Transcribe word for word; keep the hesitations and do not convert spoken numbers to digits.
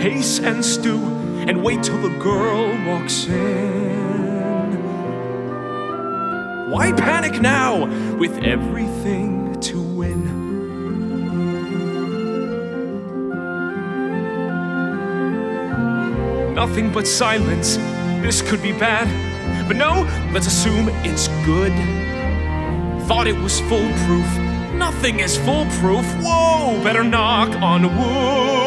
pace and stew and wait till the girl walks in. Why panic now with everything to win? Nothing but silence, this could be bad. But no, let's assume it's good. Thought it was foolproof, nothing is foolproof. Whoa, better knock on wood.